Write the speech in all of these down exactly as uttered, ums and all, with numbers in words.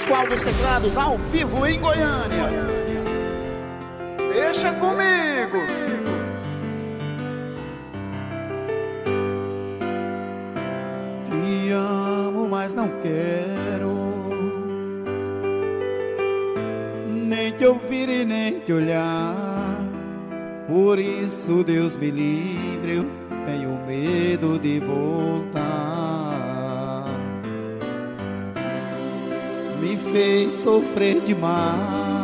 Pascoal dos teclados, ao vivo em Goiânia. Deixa comigo. Te amo, mas não quero nem te ouvir e nem te olhar. Por isso, Deus me livre, eu tenho medo de voltar. Me fez sofrer demais,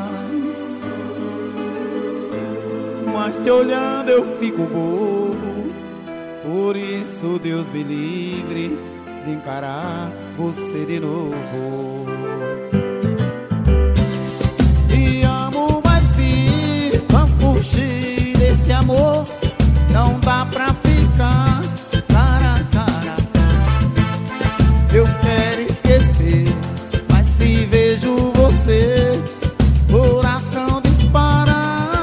mas te olhando eu fico bobo. Por isso, Deus me livre de encarar você de novo. Te amo, mas viva fugir desse amor. Não dá pra ficar cara a cara. Eu quero esquecer, mas se vejo você, coração dispara.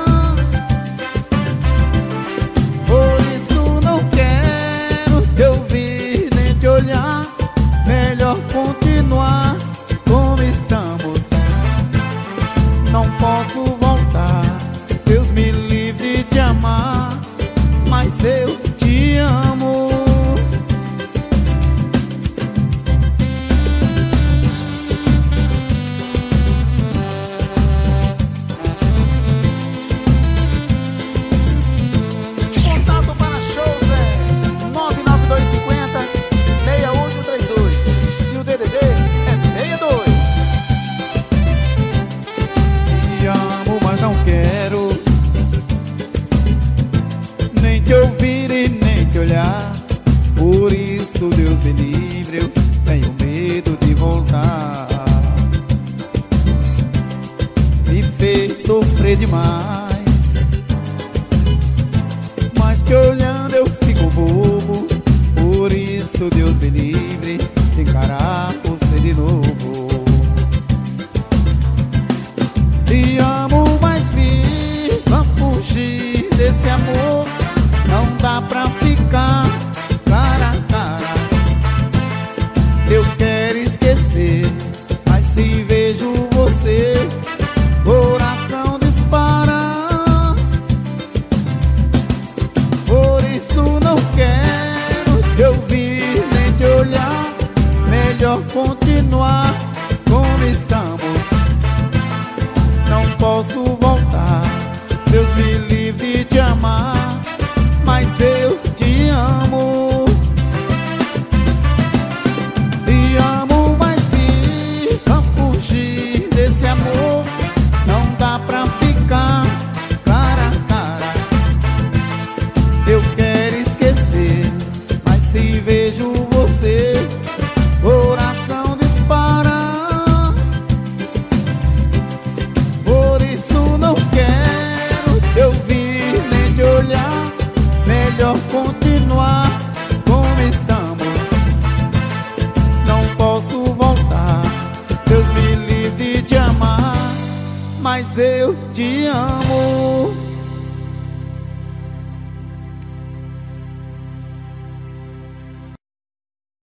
Por isso não quero te ouvir nem te olhar. Melhor continuar como estamos. Não posso voltar, Deus me livre de amar, mas eu te amo. Contato para shows é nove nove dois cinco zero, seis oito três oito e o D D D é seis dois. Te amo, mas não quero nem te ouvir e nem te olhar. Por isso, Deus me livre, eu tenho medo de voltar. Me fez sofrer demais, mas te olhando eu fico bobo. Por isso, Deus me livre de encarar você de novo. Te amo, mas viva fugir desse amor. Não dá pra ficar cara a cara. Eu quero esquecer, mas se vejo você, coração dispara. Por isso não quero te ouvir nem te olhar. Melhor continuar como estamos. Não posso voltar, Deus me livre de amar, mas eu te amo. Te amo, mas fica fugir desse amor. Não dá pra ficar cara a cara. Eu quero esquecer, mas se vejo você, coração dispara. Por isso não quero te ouvir nem te olhar. Melhor continuar como estamos. Não posso voltar, Deus me livre de amar, mas eu te amo.